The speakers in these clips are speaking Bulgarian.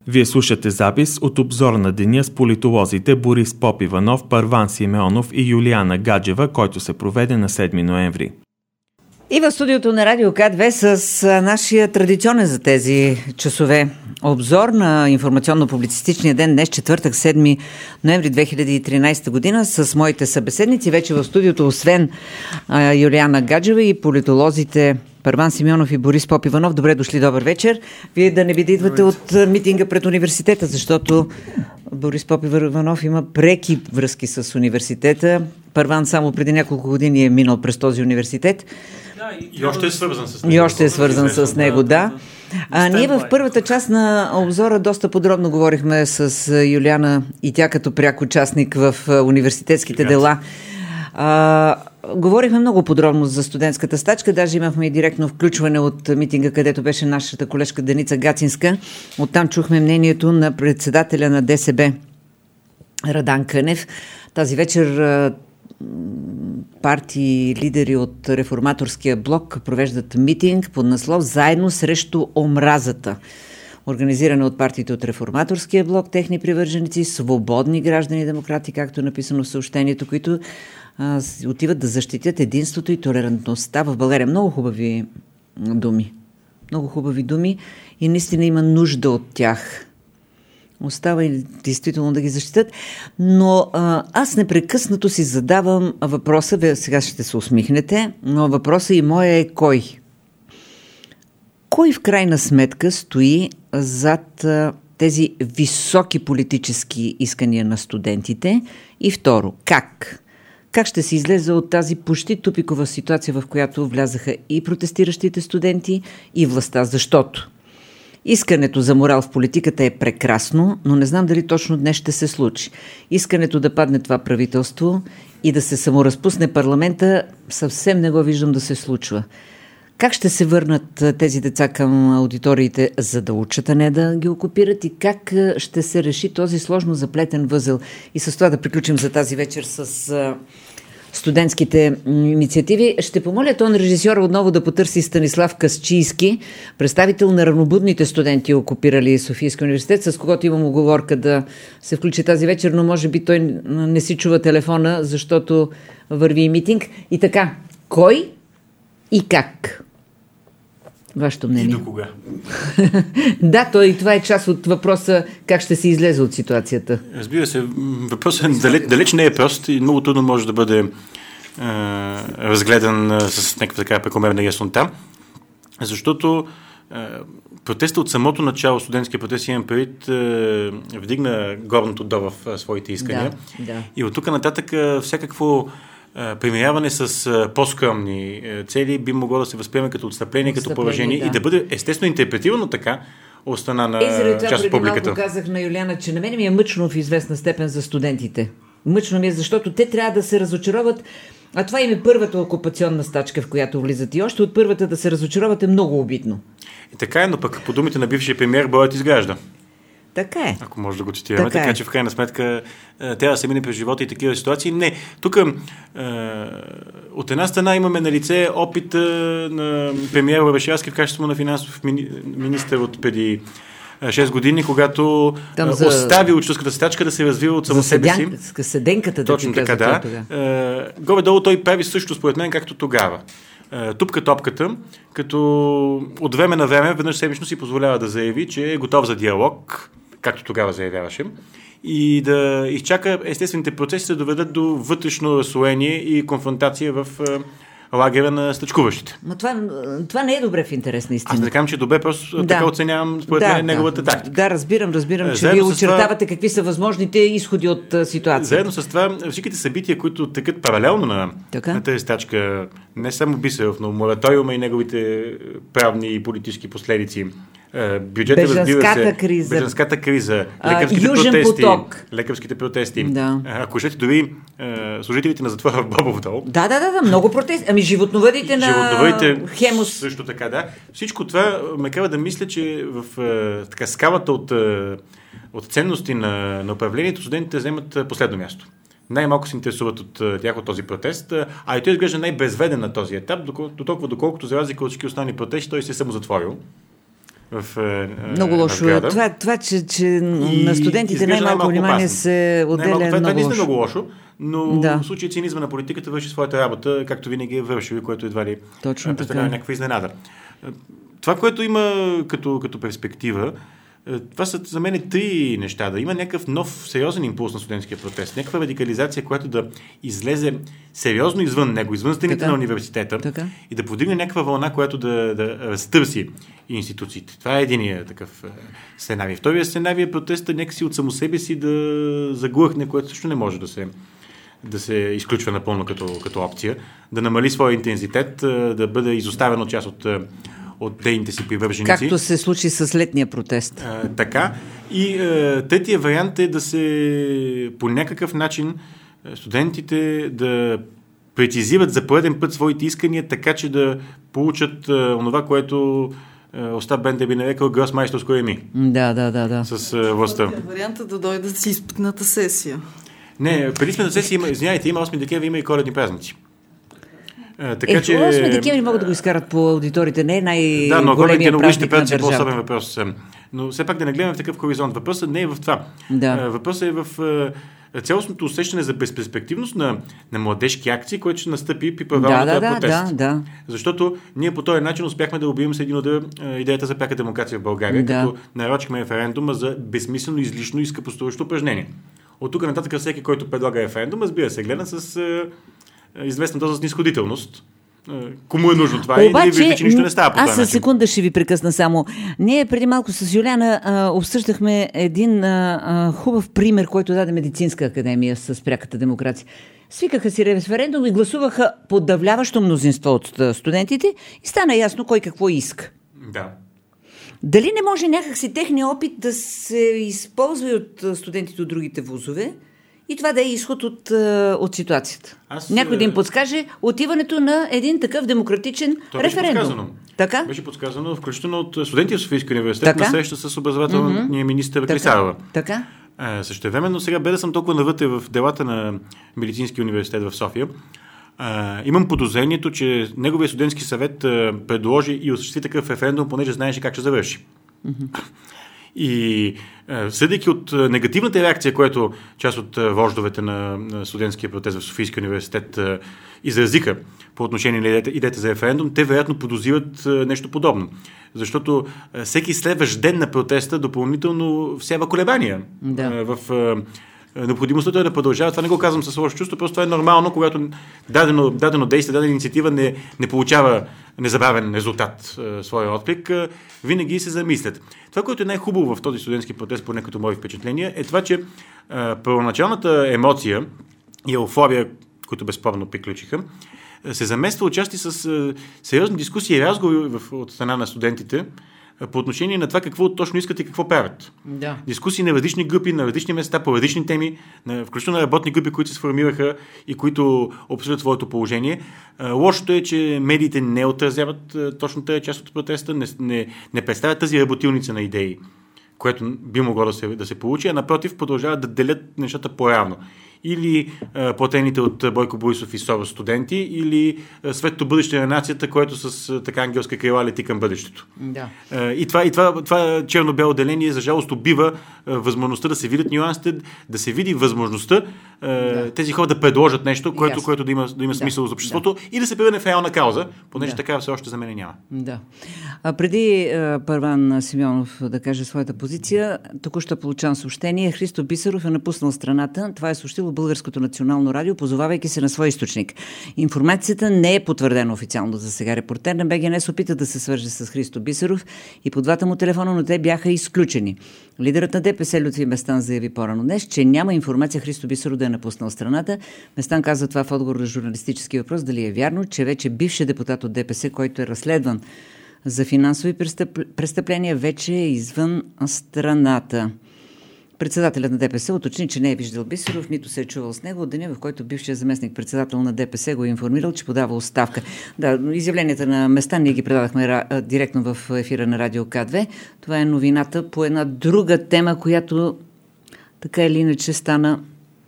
Вие слушате запис от обзор на деня с политолозите Борис Попиванов, Първан Симеонов и Юлиана Гаджева, който се проведе на 7 ноември. И в студиото на Радио К2 с нашия традиционен за тези часове обзор на информационно-публицистичния ден днес, четвъртък, 7 ноември 2013 година, с моите събеседници. Вече в студиото, освен Юлиана Гаджева и политолозите Първан Симеонов и Борис Попиванов. Добре дошли, добър вечер. Вие да не би да идвате от митинга пред университета, защото Борис Попиванов има преки връзки с университета. Първан само преди няколко години е минал през този университет. И още е свързан с него. И още е свързан с него, да. Ние в първата част на обзора доста подробно говорихме с Юлиана и тя като пряк участник в университетските дела. Говорихме много подробно за студентската стачка, даже имахме и директно включване от митинга, където беше нашата колежка Деница Гацинска. Оттам чухме мнението на председателя на ДСБ Радан Кънев. Тази вечер партии лидери от реформаторския блок провеждат митинг под наслов "Заедно срещу омразата", организирана от партиите от реформаторския блок, техни привърженици, свободни граждани демократи, както е написано в съобщението, които отиват да защитят единството и толерантността в България. Много хубави думи. Много хубави думи и наистина има нужда от тях. Остава и действително да ги защитят. Но аз непрекъснато си задавам въпроса, сега ще се усмихнете, но въпросът и моя е кой? Кой в крайна сметка стои зад тези високи политически искания на студентите? И второ, как? Как ще се излезе от тази почти тупикова ситуация, в която влязаха и протестиращите студенти, и властта? Защото искането за морал в политиката е прекрасно, но не знам дали точно днес ще се случи. Искането да падне това правителство и да се саморазпусне парламента съвсем не го виждам да се случва. Как ще се върнат тези деца към аудиториите, за да учат, а не да ги окупират, и как ще се реши този сложно заплетен възел? И с това да приключим за тази вечер с студентските инициативи. Ще помоля тон режисьора отново да потърси Станислав Касчийски, представител на равнобудните студенти, окупирали Софийския университет, с когото имам уговорка да се включи тази вечер, но може би той не си чува телефона, защото върви и митинг. И така, кой и как? Вашето мнение. И до кога? Да, това е част от въпроса как ще се излезе от ситуацията. Разбира се, въпросът далеч не е прост и много трудно може да бъде разгледан с някаква така прекомерна яснота, защото протестът от самото начало, студентския протест, имам предвид, вдигна горното до в своите искания. Да. И от тук нататък всякакво примиряване с по-скромни цели би могло да се възприеме като отстъпление, като поражение, и да бъде естествено интерпретирано така от страна на част от публиката. Малко казах на Юлиана, че на мен ми е мъчно в известна степен за студентите. Мъчно ми е, защото те трябва да се разочароват, а това им е първата окупационна стачка, в която влизат, и още от първата да се разочароват е много обидно. И така е, но пък по думите на бившия премиер, боят изгражда. Така е. Ако може да го цитираме. Така че в крайна сметка трябва да се мине през живота и такива ситуации. Не, тук от една страна имаме на лице опит на премиер Орешарски в качеството на финансов министър от преди 6 години, когато остави учителската стачка да се развива от само себе си. Седенката, точно така, да. Горе-долу той прави също, според мен, както тогава. Тупка топката, като от време на време, веднъж седмично си позволява да заяви, че е готов за диалог, както тогава заявяваше, и да изчака естествените процеси да доведат до вътрешно разслоение и конфронтация в лагера на стачкуващите. Но това не е добре в интерес на истина. Аз не казвам, че е добре, просто така оценявам според мен неговата тактика. Да, разбирам, че вие очертавате какви са възможните изходи от ситуацията. Заедно с това, всичките събития, които текат паралелно на тази стачка, не само Бисеров, но мораториума и неговите правни и политически последици, бежанската криза, лекарските протести. Да. Ако щете, дори служителите на затвора в Бобов дол. Да, много протести. Животновъдите на Хемус. Също така, да. Всичко това ме кара да мисля, че в скалата от ценности на управлението студентите вземат последно място. Най-малко се интересуват от тях от този протест, а и той изглежда най-безведен на този етап, доколкото за разлика от всички останали протести, той се е самозатворил Много лошо. Това че на студентите най-малко внимание се отделя много лошо. Това наистина много лошо, но в случай цинизма на политиката върши своята работа, както винаги е вършил, което едва ли представлява някаква изненада. Това, което има като перспектива, това са за мен 3 неща. Да има някакъв нов сериозен импулс на студентския протест, някаква радикализация, която да излезе сериозно извън него, извън стените на университета и да подигне някаква вълна, която да разтърси институциите. Това е единият такъв сценарий. Втория сценарий е протеста някакси от само себе си да заглъхне, което също не може да се изключва напълно като опция, да намали своя интензитет, да бъде изоставено част от дейните си привърженици. Както се случи с летния протест. Така. И третия вариант е да се по някакъв начин студентите да прецизират за пореден път своите искания, така че да получат онова, което Остап Бендер би нарекал гросмайсторско еми. Да. С властта. Вариантът да дойдат с изпитната сесия. Не, преди сме на сесия, извиняйте, има 8 декември, има и коледни празници. Така, че 8 декември могат да го изкарат по аудиторите, не е най-големия празник на държавата. По-особен въпрос. Но все пак да не гледаме в такъв хоризонт. Въпросът не е в това. Въпросът е в цялостното усещане за безперспективност на младежки акции, което ще настъпи при провалната протест. Защото ние по този начин успяхме да убием с един удар идеята за пряка демокрация в България, като нарочихме референдума за безсмислено, излишно и скъпоструващо упражнение. От тук нататък всеки, който предлага референдум, разбира се, гледа с известна доза снизходителност. Кому е нужно това? Обаче, и виждате, че нищо не става по този начин. Аз със секунда ще ви прекъсна само. Ние преди малко с Юлиана обсъждахме един хубав пример, който даде Медицинска академия с пряката демокрация. Свикаха си референдум и гласуваха подавляващо мнозинство от студентите и стана ясно кой какво иска. Да. Дали не може някакси техния опит да се използва и от студентите от другите вузове и това да е изход от ситуацията? Някой да им подскаже отиването на един такъв демократичен референдум. Така? Беше подсказано, включително от студенти в Софийския университет на среща с образователния министър Клисарова. Така. Същевременно сега, без да съм толкова навътре в делата на Медицинския университет в София, имам подозрението, че неговия студентски съвет предложи и осъществи такъв референдум, понеже знаеше как ще завърши. И съдейки от негативната реакция, която част от вождовете на студентския протест в Софийския университет изразиха по отношение на идеята за референдум, те вероятно подозират нещо подобно. Защото всеки следващ ден на протеста допълнително всява колебания в необходимостта той да продължава. Това не го казвам с лошо чувство, просто това е нормално, когато дадено действие, дадена инициатива не получава незабавен резултат, своя отклик, винаги се замислят. Това, което е най-хубаво в този студентски протест, поне като мои впечатления, е това, че първоначалната емоция и еуфория, които безспорно приключиха, се замества отчасти с сериозни дискусии и разговори от страна на студентите по отношение на това какво точно искат и какво правят. Да. Дискусии на различни групи, на различни места, по различни теми, включително на работни групи, които се сформираха и които обсъждат своето положение. Лошото е, че медиите не отразяват точно тази част от протеста, не представят тази работилница на идеи, което би могло да се получи, а напротив продължават да делят нещата по-равно. Или платените от Бойко Борисов и Сорос студенти, или светлото бъдеще на нацията, което с така ангелска крила лети към бъдещето. Да. И това черно-бяло деление, за жалост, убива възможността да се видят нюансите, да се види възможността тези хора да предложат нещо, което да има смисъл за обществото и да се превърне в реална кауза, понеже така все още за мен няма. Да. Преди Първан Симеонов да каже своята позиция, току-що получавам съобщение. Христо Бисеров е напуснал страната. Това е съобщило Българското национално радио, позовавайки се на свой източник. Информацията не е потвърдена официално за сега. Репортер на БГ се опита да се свърже с Христо Бисеров и по двата му телефона, но те бяха изключени. Лидерът на ДПС Лютви Местан заяви по-рано днес, че няма информация Христо Бисеров да е напуснал страната. Местан каза това в отговор на журналистически въпрос, дали е вярно, че вече бившият депутат от ДПС, който е разследван за финансови престъпления, вече е извън страната. Председателят на ДПС уточни, че не е виждал Бисеров, нито се е чувал с него от деня, в който бившият заместник-председател на ДПС го е информирал, че подава оставка. Да, изявленията на Местан ние ги предадахме директно в ефира на Радио К2. Това е новината по една друга тема, която така или иначе стана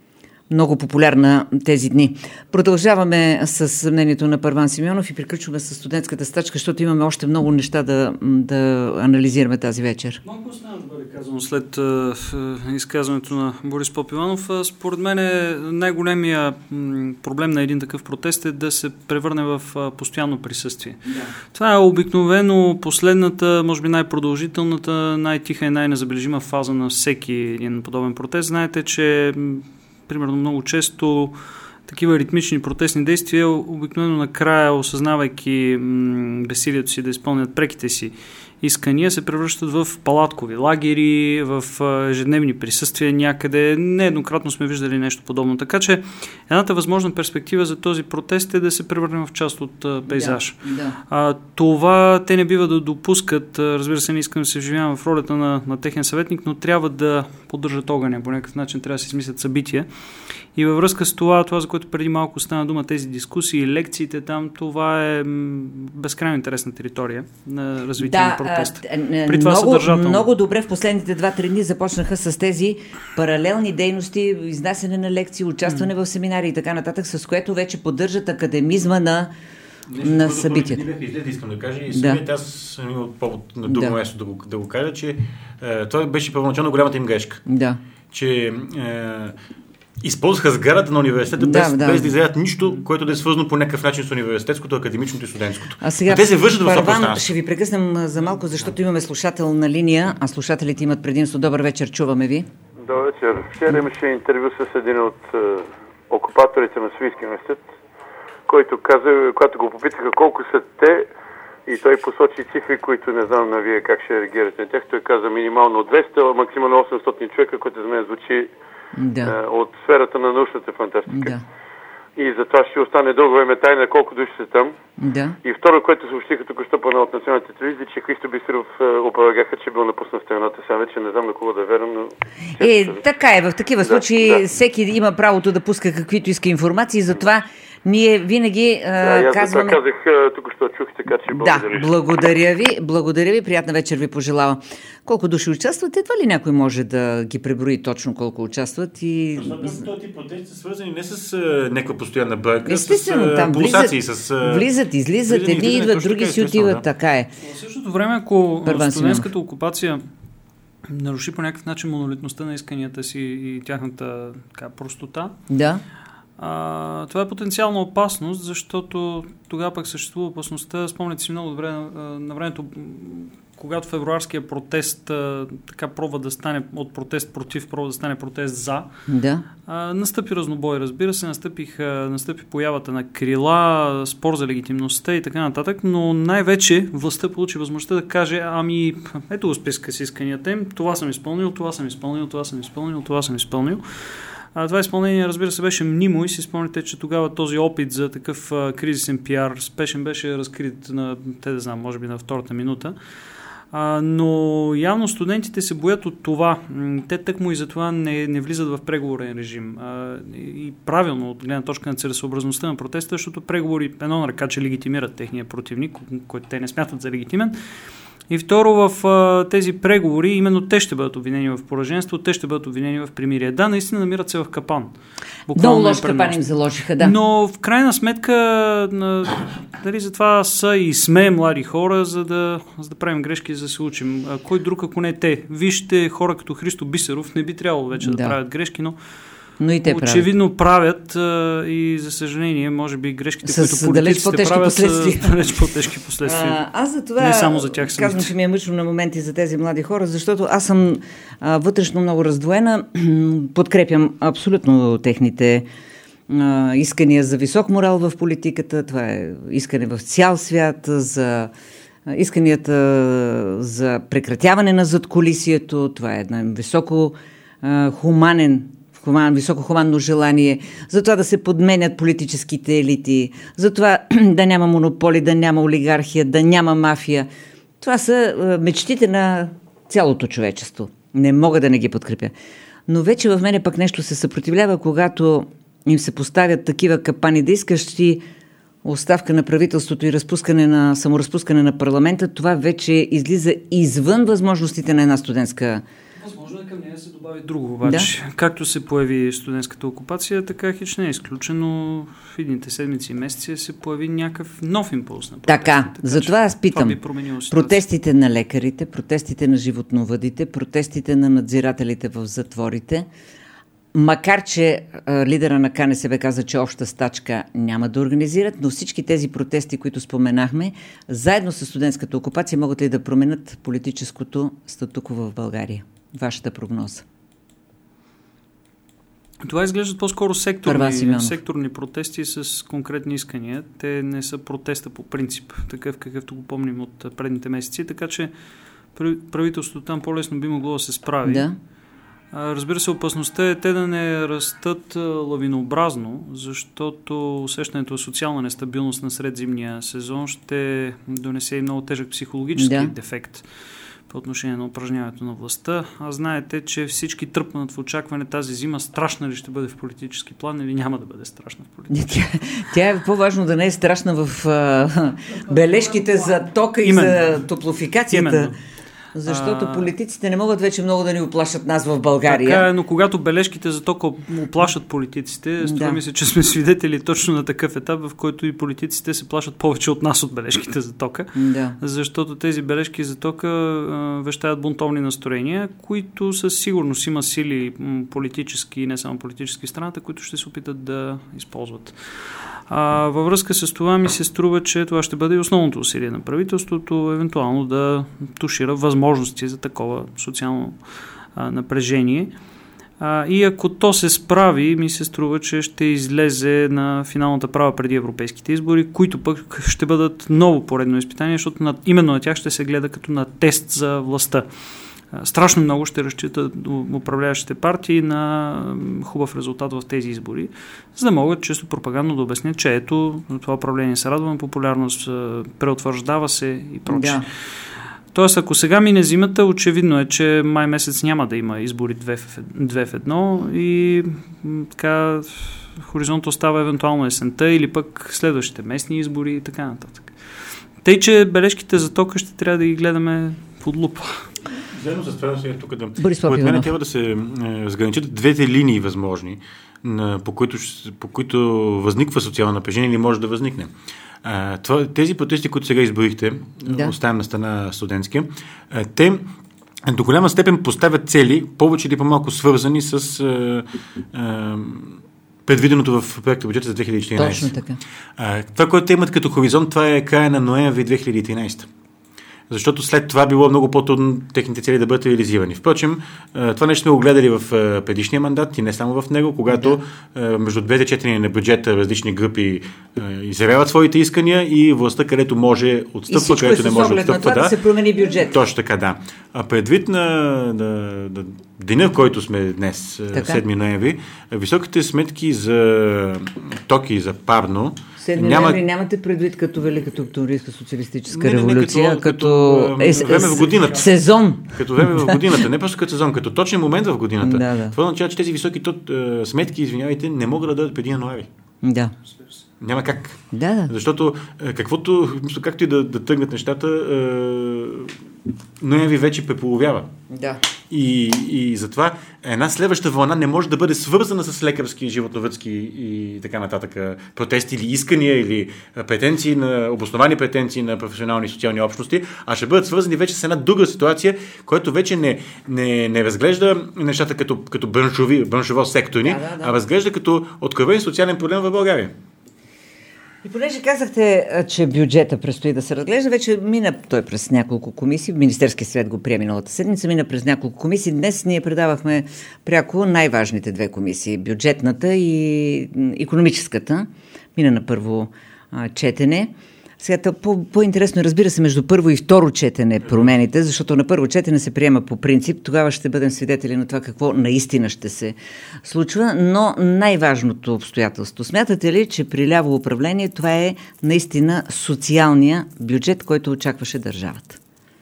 много популярна тези дни. Продължаваме с мнението на Първан Симеонов и приключваме с студентската стачка, защото имаме още много неща да анализираме тази вечер. Малко остана да бъде казано след изказването на Борис Попиванов. Според мен най-големия проблем на един такъв протест е да се превърне в постоянно присъствие. Да. Това е обикновено последната, може би най-продължителната, най-тиха и най-незабележима фаза на всеки един подобен протест. Знаете, че примерно много често такива ритмични протестни действия обикновено накрая, осъзнавайки безсилието си да изпълнят преките си искания, се превръщат в палаткови лагери, в ежедневни присъствия някъде. Нееднократно сме виждали нещо подобно. Така че едната възможна перспектива за този протест е да се превърнем в част от пейзаж. Да. Това те не бива да допускат. Разбира се, не искам да се вживявам в ролята на техен съветник, но трябва да поддържат огъня. По някакъв начин трябва да се измислят събития. И във връзка с това, за което преди малко стана дума, тези дискусии, лекциите там, това е безкрайно интересна територия на развитие на протеста. При това съдържателно. Много добре в последните 2-3 дни започнаха с тези паралелни дейности, изнасяне на лекции, участване в семинари и така нататък, с което вече поддържат академизма на събитията. Искам да кажа и самият аз съм имал повод на друго място да го кажа, че това беше първоначално голямата им грешка. Да. Че използваха сградата на университета без да излязат нищо, което да е свързано по някакъв начин с университетското, академичното и студентското. А сега, те се вържат в това пространство. Ще ви прекъснем за малко, защото имаме слушател на линия, а слушателите имат предимство. Добър вечер, чуваме ви. Добър вечер. Вчера имаше интервю с един от окупаторите на Софийския университет, който каза, когато го попитаха колко са те, и той посочи цифри, които не знам на вие как ще реагирате на тях. Той каза минимално 200, максимално 800 човека, което за мен звучи от сферата на научната фантастика. Да. И затова ще остане дълго време тайна колко души са там. Да. И второ, което съобщиха току-що от националните телевизии, че Христо Бисеров опровергяха, че бил напуснат страната. Сега вече не знам на кого да верам, но... Така е. В такива случаи всеки има правото да пуска каквито иска информации, затова ние винаги казваме... Да, казах, току-що чух, така че благодаря. Да, благодаря ви, приятна вечер ви пожелавам. Колко души участват, едва ли някой може да ги преброи точно колко участват и... Този тип протести са свързани не с някаква постоянна бърка, с пулсации, влизат, излизат, едни идват, други си отиват, така е. В същото време, ако студентската окупация наруши по някакъв начин монолитността на исканията си и тяхната простота, това е потенциална опасност, защото тогава пък съществува опасността. Спомняте си много добре на времето, когато февруарския протест така пробва да стане от протест против, пробва да стане протест за. Да. Настъпи разнобой, разбира се, настъпи появата на крила, спор за легитимността и така нататък, но най-вече властта получи възможността да каже, ето го списка с исканията им, това съм изпълнил, това съм изпълнил, това съм изпълнил, това съм изпълнил. Това изпълнение, разбира се, беше мнимо и си спомняте, че тогава този опит за такъв кризисен пиар спешен беше разкрит може би на втората минута. Но явно студентите се боят от това. Те тъкмо и затова не влизат в преговорен режим. И правилно, от гледна точка на целесъобразността на протеста, защото преговори едно на ръка, че легитимират техния противник, който те не смятат за легитимен. И второ, в тези преговори именно те ще бъдат обвинени в пораженство, те ще бъдат обвинени в примирие. Да, наистина намират се в капан. Много лош капан им заложиха, да. Но в крайна сметка затова са и сме млади хора, за да правим грешки, за да се учим. Кой друг, ако не те? Вижте, хора като Христо Бисеров не би трябвало вече да правят грешки, но и те очевидно правят и за съжаление, може би грешките, които политиците правят, са далеч по-тежки последствия. Аз за това не само за тях казвам, че ми е мъчно на моменти за тези млади хора, защото аз съм вътрешно много раздвоена. Подкрепям абсолютно техните искания за висок морал в политиката. Това е искане в цял свят, за исканията за прекратяване на задкулисието. Това е една високо хуманно желание, за това да се подменят политическите елити, за това да няма монополи, да няма олигархия, да няма мафия. Това са мечтите на цялото човечество. Не мога да не ги подкрепя. Но вече в мене пък нещо се съпротивлява, когато им се поставят такива капани, да искаш ти оставка на правителството и саморазпускане на парламента, това вече излиза извън възможностите на една студентска Възможно е към нея се добави друго, обаче. Да. Както се появи студентската окупация, така хич не е изключено. В едните седмици и месеци се появи някакъв нов импулс на протестите. Така затова аз питам. Протестите на лекарите, протестите на животновъдите, протестите на надзирателите в затворите, макар че лидера на КНСБ каза, че обща стачка няма да организират, но всички тези протести, които споменахме, заедно с студентската окупация, могат ли да променят политическото статуко в България? Вашата прогноза? Това изглеждат по-скоро секторни протести с конкретни искания. Те не са протеста по принцип, такъв какъвто го помним от предните месеци, така че правителството там по-лесно би могло да се справи. Да. Разбира се, опасността е те да не растат лавинообразно, защото усещането за социална нестабилност на средзимния сезон ще донесе и много тежък психологически дефект по отношение на упражняването на властта. А знаете, че всички тръпнат в очакване тази зима страшна ли ще бъде в политически план или няма да бъде страшна в политически план. Тя е по-важно да не е страшна в бележките за тока и за топлофикацията. Именно. Защото политиците не могат вече много да ни оплашат нас в България. Така е, но когато бележките за тока оплашат политиците, струва ми се, че сме свидетели точно на такъв етап, в който и политиците се плашат повече от нас от бележките за тока. Да. Защото тези бележки за тока вещаят бунтовни настроения, които със сигурност има сили политически и не само политически в страната, които ще се опитат да използват. Във връзка с това ми се струва, че това ще бъде и основното усилие на правителството, евентуално да тушира възможности за такова социално напрежение. И ако то се справи, ми се струва, че ще излезе на финалната права преди европейските избори, които пък ще бъдат ново поредно изпитание, защото именно на тях ще се гледа като на тест за властта. Страшно много ще разчитат управляващите партии на хубав резултат в тези избори, за да могат чисто пропагандно да обяснят, че ето, това управление се радва на популярност, преутвърждава се и прочее. Да. Тоест, ако сега мине зимата, очевидно е, че май месец няма да има избори 2 в 1 и така хоризонт остава евентуално есента или пък следващите местни избори и така нататък. Тъй, че бележките за тока ще трябва да ги гледаме под лупа. Заедно с това тук според мен трябва да се разграничат двете линии възможни, по които възниква социално напрежение или може да възникне. Тези протести, които сега изборихте, оставям на страна студентски, те до голяма степен поставят цели, повече или по-малко свързани с предвиденото в проекта бюджета за 2014. Точно така. Това, което те имат като хоризонт, това е края на ноември 2013. Защото след това било много по-трудно техните цели да бъдат реализирани. Впрочем, това нещо сме го гледали в предишния мандат и не само в него, когато между двете четения на бюджета различни групи изявяват своите искания и властта, където може отстъпва, където не може отстъпва. Да се промени бюджет. Точно така, да. А предвид на деня, в който сме днес, 7 ноември, високите сметки за токи, за парно, 7 ноември нямате предвид като Великата октомврийска социалистическа революция, като време в годината. Сезон. Като време в годината, не просто като сезон, като точен момент в годината. Да. Това означава, че тези високи сметки, извинявайте, не могат да дадат преди януари. Да. Няма как. Да. Защото както и да тръгнат нещата, ноември вече преполовява. Да. И затова една следваща вълна не може да бъде свързана с лекарски, животновъдски и така нататък протести или искания или претенции обосновани претенции на професионални и социални общности, а ще бъдат свързани вече с една друга ситуация, която вече не разглежда нещата като браншово секторни, а разглежда като откровен социален проблем в България. И понеже казахте, че бюджета предстои да се разглежда, вече мина той през няколко комисии, Министерския съвет го прие миналата седмица, мина през няколко комисии. Днес ние предавахме пряко най-важните две комисии, бюджетната и икономическата, мина на първо четене. Сега по-интересно, разбира се, между първо и второ четене промените, защото на първо четене се приема по принцип, тогава ще бъдем свидетели на това какво наистина ще се случва, но най-важното обстоятелство. Смятате ли, че при ляво управление това е наистина социалния бюджет, който очакваше държавата?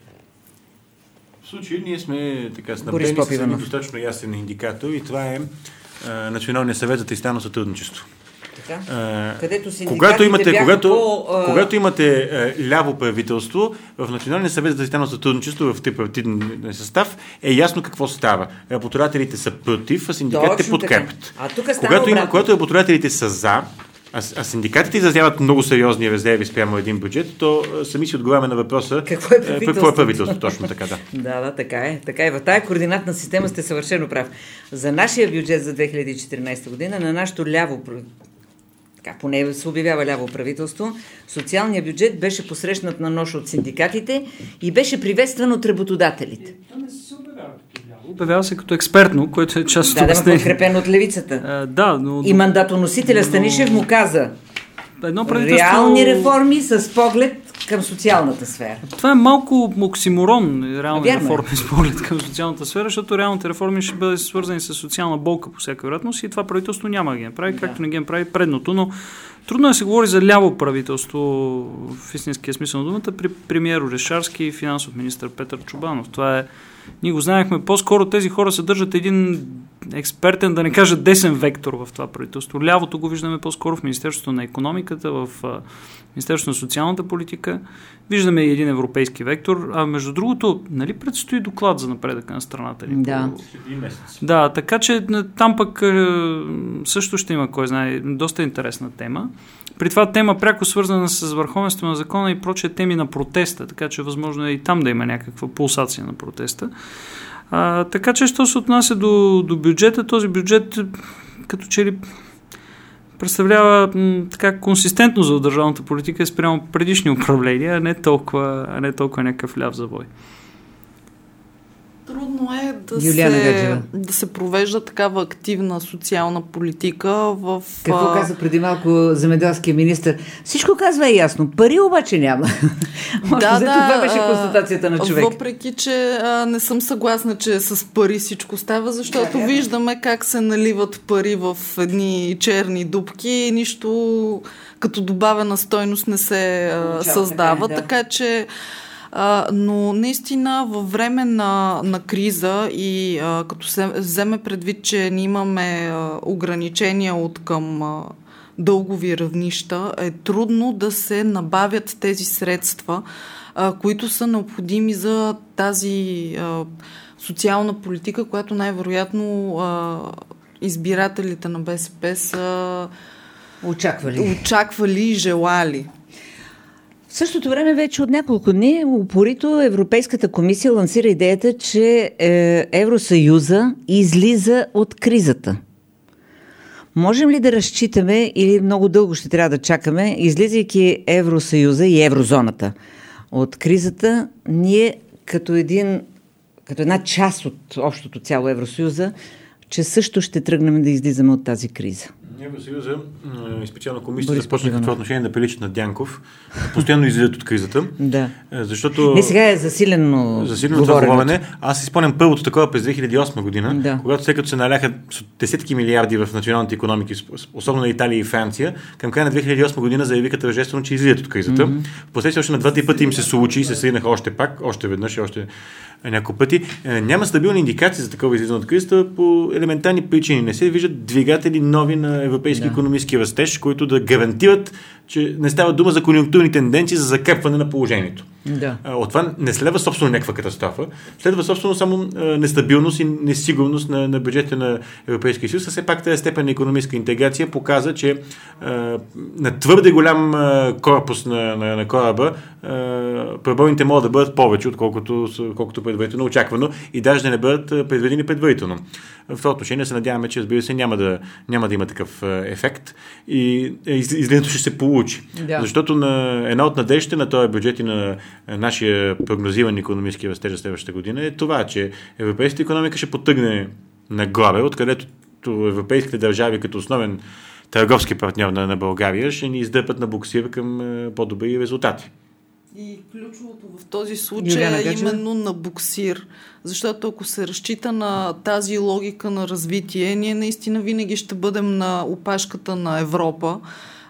В случай ние сме снабдени с достатъчно ясен индикатор и това е Националния съвет за тристранно сътрудничество. Когато имате ляво правителство, в Националния съвет за тристранно сътрудничество в трипартитен състав е ясно какво става. Работодателите са против, а синдикатите подкрепят. Когато работодателите са за, а синдикатите изразяват много сериозни резерви спрямо един бюджет, то сами си отговаряме на въпроса какво е правителство. Точно така, да. Да, така е. Така е. В тая координатна система сте съвършено прав. За нашия бюджет за 2014 година, на нашото ляво, поне се обявява ляво правителство, социалният бюджет беше посрещнат на нож от синдикатите и беше приветстван от работодателите. Обявява се като експертно, което е част от обяснение. Подкрепен от левицата. Но... И мандатоносителя Станишев му каза реални реформи с поглед към социалната сфера. Това е малко оксиморон, реални реформи с поглед към социалната сфера, защото реалните реформи ще бъдат свързани с социална болка по всяка вероятност и това правителство няма да ги направи, както не ги направи предното, но трудно е да се говори за ляво правителство в истинския смисъл на думата при премиер Орешарски и финансов министър Петър Чобанов. Това е... Ние го знаехме, по-скоро тези хора съдържат един експертен, да не кажа десен вектор в това правителство. Лявото го виждаме по-скоро в Министерството на икономиката, в Министерството на социалната политика. Виждаме и един европейски вектор. А между другото, нали предстои доклад за напредъка на страната ни? Да. Да, така че там пък също ще има, кой знае, доста интересна тема. При това тема пряко свързана с върховенство на закона и прочие теми на протеста, така че възможно е и там да има някаква пулсация на протеста. Така че, що се отнася до бюджета, този бюджет като че ли представлява така консистентно за държавната политика спрямо предишни управления, а не толкова някакъв ляв завой. Трудно е да се провежда такава активна социална политика в... Какво каза преди малко земеделския министър? Всичко казва ясно. Пари обаче няма. Това беше констатацията на човек. Въпреки, че не съм съгласна, че с пари всичко става, защото виждаме как се наливат пари в едни черни дупки и нищо като добавена стойност не се създава. Така че но наистина във време на криза и като се вземе предвид, че ние имаме ограничения от към дългови равнища, е трудно да се набавят тези средства, които са необходими за тази социална политика, която най-вероятно избирателите на БСП са очаквали и желали. В същото време вече от няколко дни упорито Европейската комисия лансира идеята, че Евросъюза излиза от кризата. Можем ли да разчитаме или много дълго ще трябва да чакаме, излизайки Евросъюза и еврозоната от кризата, ние като една част от общото цяло Евросъюза, че също ще тръгнем да излизаме от тази криза? Евросъюза и специално комисията започнаха това отношение да приличат на Дянков. Постоянно излизат от кризата. Да. Защото... Не, сега е засилено това говорене. Аз си спомням първото такова през 2008 година, когато след като се наляха десетки милиарди в националните икономики, особено на Италия и Франция, към края на 2008 година заявиха тържествено, че излизат от кризата. Впоследствие още на 2-3 пъти им се случи и се сринаха още веднъж и още няколко пъти. Няма стабилни индикации за такова излизане от кризата по елементарни причини. Не се виждат двигатели нови на европейски икономически растеж, които да гарантират, че не става дума за конюнктурни тенденции за закрепване на положението. Да. От това не следва собствено някаква катастрофа, следва собствено само нестабилност и несигурност на бюджета на Европейския съюз. Все пак тази степен на икономическа интеграция показа, че на твърде голям корпус на кораба пребойните могат да бъдат повече, колкото предварително очаквано и даже да не бъдат предвидени предварително. В това отношение се надяваме, че разбира се няма да има такъв ефект и излизането ще се получи. Да. Защото една от надеждите на този бюджет и на нашия прогнозиран икономически растеж за следващата година е това, че европейската икономика ще потъгне нагоре, откъдето европейските държави като основен търговски партньор на България ще ни издърпат на буксир към по-добри резултати. И ключовото в този случай е именно на буксир, защото ако се разчита на тази логика на развитие, ние наистина винаги ще бъдем на опашката на Европа,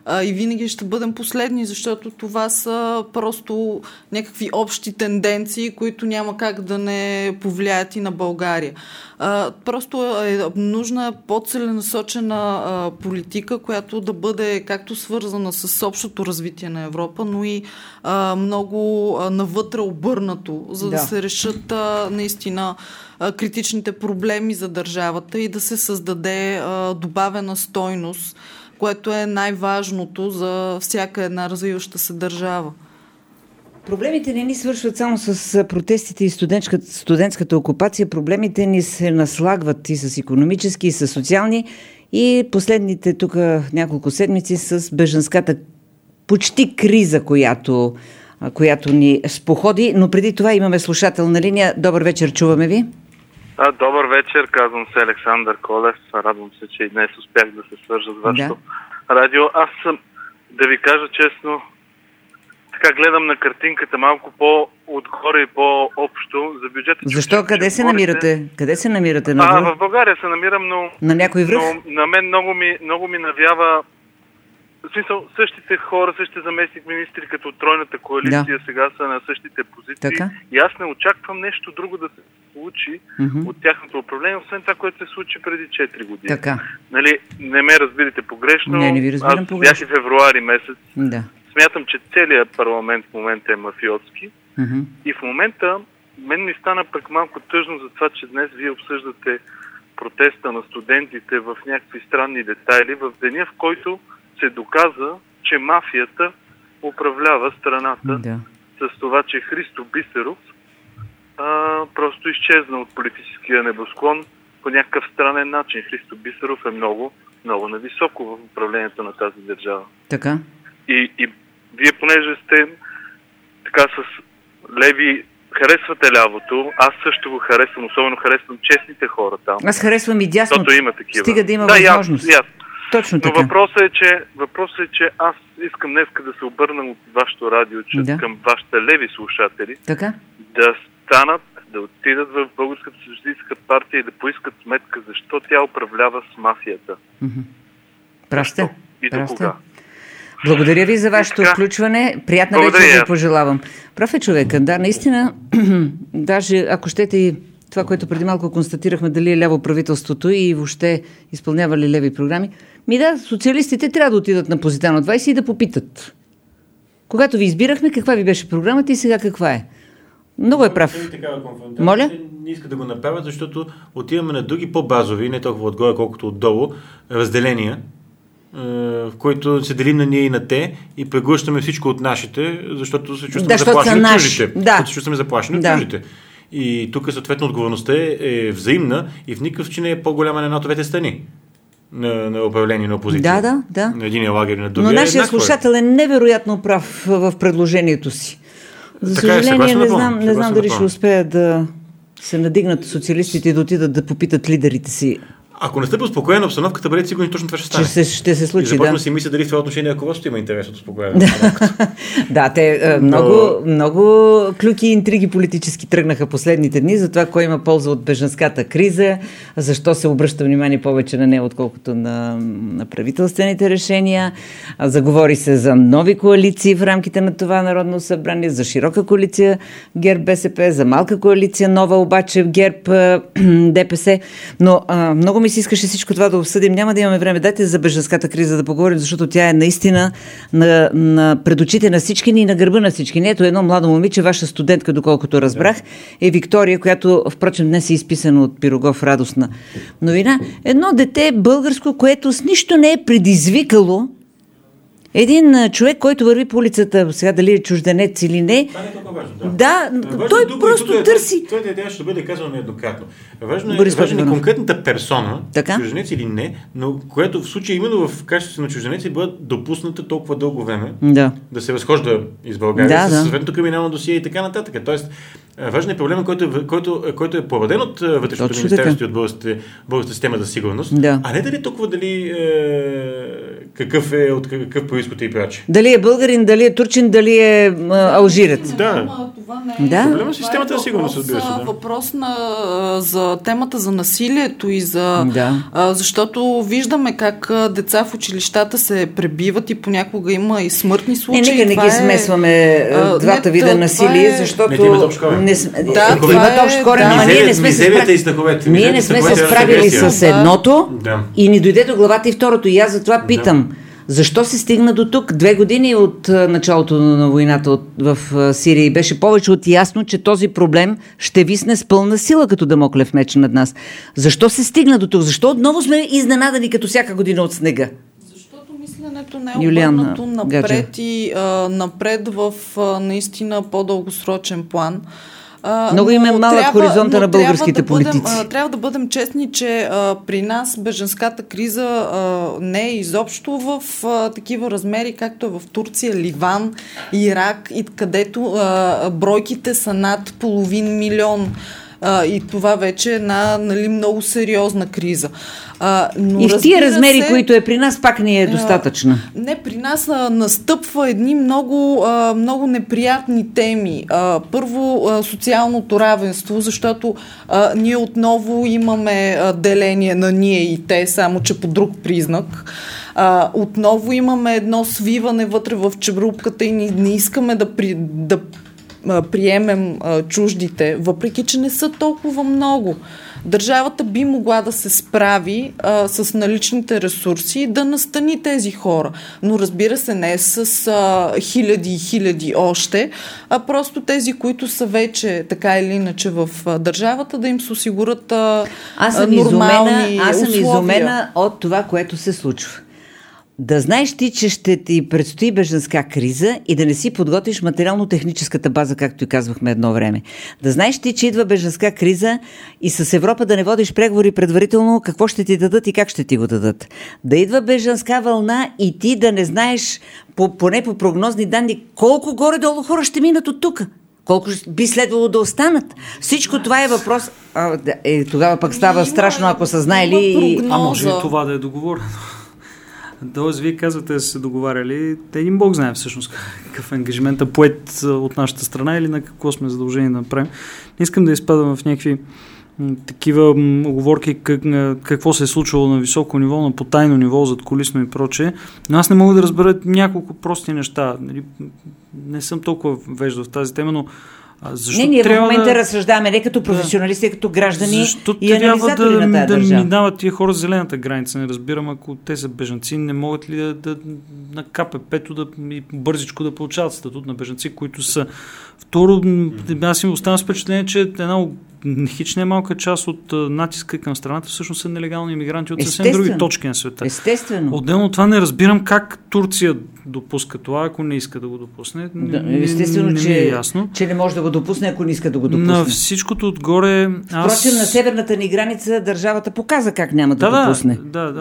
и винаги ще бъдем последни, защото това са просто някакви общи тенденции, които няма как да не повлияят и на България. Просто е нужна по-целенасочена политика, която да бъде както свързана с общото развитие на Европа, но и много навътре обърнато, за да се решат наистина критичните проблеми за държавата и да се създаде добавена стойност, което е най-важното за всяка една развиваща се държава. Проблемите не ни свършват само с протестите и студентската окупация. Проблемите ни се наслагват и с икономически, и с социални, и последните тук няколко седмици с бежанската почти криза, която ни споходи. Но преди това имаме слушател на линия. Добър вечер, чуваме ви. Добър вечер, казвам се Александър Колев. Радвам се, че и днес успях да се свържа с вашето радио. Аз съм, да ви кажа честно, така гледам на картинката малко по-отгоре и по-общо за бюджета. Защо? Къде се намирате? Къде се намирате? В България се намирам, но на някой връх? Но на мен много ми навява, в смисъл, същите хора, същите заместник министри като тройната коалиция сега са на същите позиции. Така? И аз не очаквам нещо друго да се случи от тяхното управление, освен това, което се случи преди 4 години. Така. Нали, не ме разбирате погрешно. Не ви разбирам погрешно. Аз бях и февруари месец. Да. Смятам, че целият парламент в момента е мафиотски. И в момента мен ми стана пък малко тъжно за това, че днес вие обсъждате протеста на студентите в някакви странни детайли, в деня, в който се доказа, че мафията управлява страната с това, че Христо Бисеров просто изчезна от политическия небосклон по някакъв странен начин. Христо Бисеров е много, много нависоко в управлението на тази държава. Така. И вие, понеже сте така с леви, харесвате лявото, аз също го харесвам, особено харесвам честните хора там. Аз харесвам и дясното, защото има такива. Стига да има възможност. Ясно. Точно така. Но въпросът е, че аз искам днеска да се обърна от вашето радио към вашите леви слушатели, да станат, да отидат в Българската социалистическа партия и да поискат сметка защо тя управлява с мафията. Прав сте. И до кога. Благодаря ви за вашето включване. Приятна вечер ви пожелавам. Прав е човека. Да, наистина, даже ако щете и това, което преди малко констатирахме, дали е ляво правителството и въобще изпълнява ли леви програми, социалистите трябва да отидат на Позитано 20 и да попитат. Когато ви избирахме, каква ви беше програмата и сега каква е? Много е прав. Моля? Не иска да го направят, защото отиваме на други по-базови, не толкова отгоре, колкото отдолу, разделения, в които се делим на ние и на те и преглъщаме всичко от нашите, защото се чувстваме заплашени от чуждите. Защото се чувстваме заплашени от чуждите. И тук съответно отговорността е взаимна и в никакъв случай не е по-голяма на една от двете страни на управление на опозиция. Да. На единия лагер и на другия. Но нашия слушател е невероятно прав в предложението си. За съжаление, не знам дали ще успеят да се надигнат социалистите и да отидат да попитат лидерите си. Ако не сте успокоена обстановката, бъдете сигурни, точно това ще стане. Ще се случи, и започна си мисля дали в това отношение ръководството има интерес от успокоена обстановката. Те много клюки и интриги политически тръгнаха последните дни за това, кой има полза от бежанската криза, защо се обръща внимание повече на нея, отколкото на правителствените решения. Заговори се за нови коалиции в рамките на това Народно събрание, за широка коалиция ГЕРБ-БСП, за малка коалиция нова, обаче ГЕРБ-ДПС. Но много ми се искаше всичко това да обсъдим. Няма да имаме време. Дайте за бежанската криза да поговорим, защото тя е наистина пред очите на всички ни и на гърба на всички. Ето едно младо момиче, ваша студентка, доколкото разбрах, е Виктория, която, впрочем, днес е изписана от Пирогов, радостна новина. Едно дете българско, което с нищо не е предизвикало един човек, който върви по улицата, сега дали е чужденец или не. Това не е толкова важно. Той просто търси. Това ще бъде казано нееднократно. Важно е конкретната персона, чужденец или не, но което в случая именно в качеството на чужденец бъде допусната толкова дълго време да се разхожда из България с съответното криминално досие и така нататък. Тоест, важен е проблема, който е породен от вътрешното министерство и от българската система за сигурност, а не дали толкова какъв происход и прочее. Дали е българин, дали е турчин, дали е алжирец. Да. Това не е. Проблема с системата на сигурност, разбира се. Въпрос за темата за насилието и за... защото виждаме как деца в училищата се пребиват и понякога има и смъртни случаи. Нека не ги смесваме двата вида насилие, защото... имат общ корен. Имат общ корен, ама ние не сме се справили с едното и ни дойде до главата и второто. И аз затова питам. Защо се стигна до тук? 2 години от началото на войната в Сирия и беше повече от ясно, че този проблем ще висне с пълна сила като дамоклев меч над нас. Защо се стигна до тук? Защо отново сме изненадани като всяка година от снега? Защото мисленето не е обърнато напред и напред в наистина по-дългосрочен план. Много им е малък хоризонта на българските политици. Трябва да бъдем честни, че при нас бежанската криза не е изобщо в такива размери, както е в Турция, Ливан, Ирак, и където бройките са над 500 000. И това вече е една много сериозна криза. Но и в тия размери, които е при нас, пак не е достатъчно. Не, при нас настъпва едни много неприятни теми. Първо, социалното равенство, защото ние отново имаме деление на ние и те, само че по друг признак. Отново имаме едно свиване вътре в чеврупката и не искаме да приемем чуждите, въпреки че не са толкова много. Държавата би могла да се справи с наличните ресурси и да настани тези хора. Но разбира се, не с хиляди и хиляди още, а просто тези, които са вече така или иначе в държавата, да им се осигурят нормални условия. Аз съм изумена от това, което се случва. Да знаеш ти, че ще ти предстои бежанска криза и да не си подготвиш материално-техническата база, както и казвахме едно време. Да знаеш ти, че идва бежанска криза и с Европа да не водиш преговори предварително какво ще ти дадат и как ще ти го дадат. Да идва бежанска вълна и ти да не знаеш, поне по прогнозни данни, колко горе-долу хора ще минат от тук. Колко би следвало да останат. Всичко това е въпрос... тогава пък става страшно, ако са знаели... А може и това да е договорено. Тоест, вие казвате да са се договаряли. Те един Бог знае всъщност какъв е ангажимента поет от нашата страна или на какво сме задължени да направим. Не искам да изпадам в някакви такива оговорки какво се е случвало на високо ниво, на потайно ниво, задкулисно и прочее. Но аз не мога да разбера няколко прости неща. Не съм толкова вежда в тази тема, но ние в момента разсъждаваме не като професионалисти, като граждани и анализатори на тази държава. Да минават тия хора зелената граница. Не разбирам, ако те са бежанци, не могат ли да на КПП-то и бързичко да получават статут на бежанци, които са... Второ, аз им оставам с впечатление, че една хич не малка част от натиска към страната всъщност са нелегални имигранти от съвсем други точки на света. Естествено. Отделно това не разбирам как Турция допуска това, ако не иска да го допусне. Естествено, не ми е ясно. Че не може да го допусне, ако не иска да го допусне. На всичкото отгоре... Впрочем, на северната ни граница държавата показа как няма да допусне.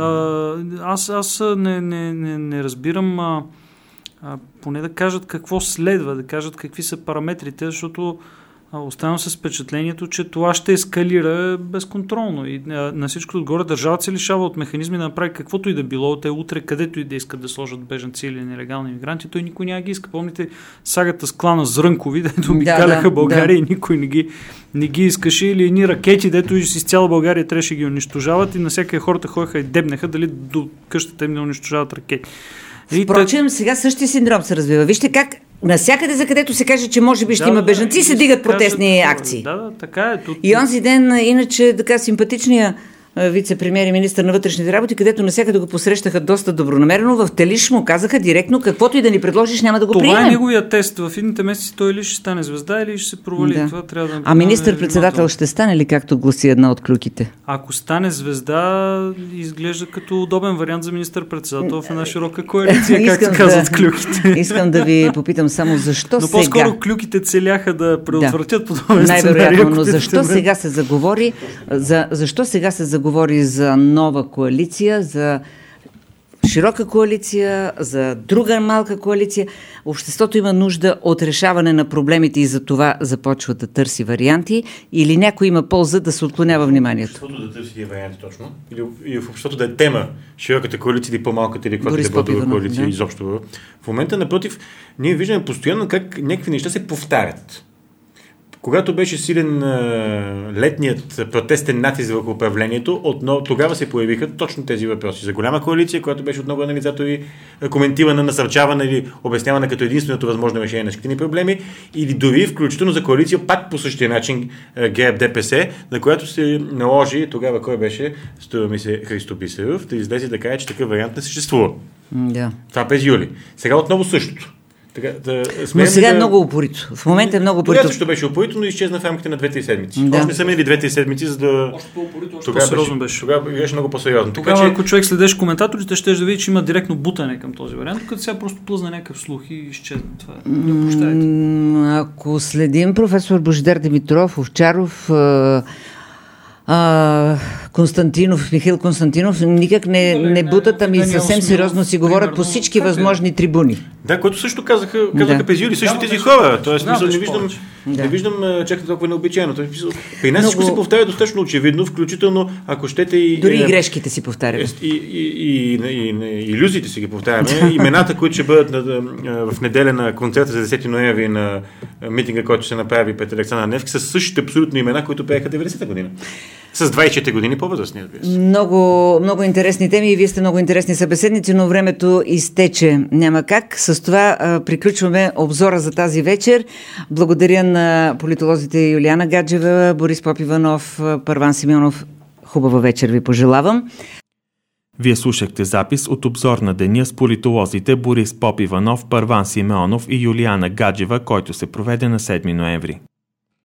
Аз не разбирам поне да кажат какво следва, да кажат какви са параметрите, защото оставам с впечатлението, че това ще ескалира безконтролно. И на всичко отгоре държавата се лишава от механизми да направи каквото и да било. Те утре, където и да искат да сложат бежанци или нелегални имигранти, той никой няма ги иска. Помните сагата с клана Зрънкови, дето обикаляха България и никой не ги искаше, или едни ракети, дето из цяла България трябваше ги унищожават и на всяка хората ходеха и дебнеха дали до къщата им не унищожават ракети. Впрочем, сега същия синдром се развива. Вижте как навсякъде, за където се каже, че може би ще има бежанци, се дигат протестни акции. Така е. И онзи ден, иначе така симпатичния вице-премиер и министър на вътрешните работи, където навсякъде го посрещаха доста добронамерено, в Телиш му казаха директно, каквото и да ни предложиш, няма да го приемем. Това е неговия тест. В едните месеци той или ще стане звезда, или ще се провали. Да. Това трябва да а министър-председател ще стане ли, както гласи една от клюките? Ако стане звезда, изглежда като удобен вариант за министър-председател в една широка коалиция, както казват клюките. Искам да ви попитам само защо но сега... Но по-скоро клюките целяха да предотвратят подобен сценарий. Най-вероятно, но защо сега се заговори за нова коалиция, за широка коалиция, за друга малка коалиция. Обществото има нужда от решаване на проблемите и за това започва да търси варианти, или някой има полза да се отклонява вниманието? Обществото да търси тия варианти точно. Или в обществото да е тема широката коалиция или по-малката, или каквато да бъде коалиция, изобщо. В момента, напротив, ние виждаме постоянно как някакви неща се повтарят. Когато беше силен летният протестен натиск върху управлението, тогава се появиха точно тези въпроси. За голяма коалиция, която беше от много анализатори коментирана, насърчавана или обяснявана като единственото възможно решение на всичките проблеми, или дори включително за коалиция пак по същия начин ГЕРБ ДПС, на която се наложи тогава кой беше, струва ми се Христо Бисеров, да излезе да каже, че такъв вариант не съществува. Да. Това през юли. Сега отново същото. Но сега е много упорито. В момента е много упорито. Тогава също беше упорито, но изчезна в рамките на 2-3 седмици. Още не са минали 2-3 седмици, за да... Още по-упорито, още по-сериозно беше. Тогава беше много по-сериозно. Тогава, ако човек следеше коментаторите, ще да види, че има директно бутане към този вариант, като сега просто плъзна някакъв слух и изчезна. Това не прощайте. Ако следим професор Божидар Димитров, Овчаров, Константинов, Михаил Константинов никак не бутат, ами съвсем сериозно си говорят по всички възможни трибуни. Да, което също казаха през юли също тези хора. Тоест, не виждам чак толкова необичайно. При нас всичко се повтаря достатъчно очевидно, включително ако щете и... Дори и грешките си повтаряме. И илюзиите си ги повтаряме. Имената, които ще бъдат в неделя на концерта за 10 ноември на митинга, който се направи пред Александър Невски, са същите абсолютно имена, които пееха 90-та година. С 24 години по-възрастни, разбира се. Много интересни теми и вие сте много интересни събеседници, но времето изтече. Няма как. С това приключваме обзора за тази вечер. Благодаря на политолозите Юлиана Гаджева, Борис Попиванов, Първан Симеонов. Хубава вечер ви пожелавам. Вие слушахте запис от обзор на деня с политолозите Борис Попиванов, Първан Симеонов и Юлиана Гаджева, който се проведе на 7 ноември.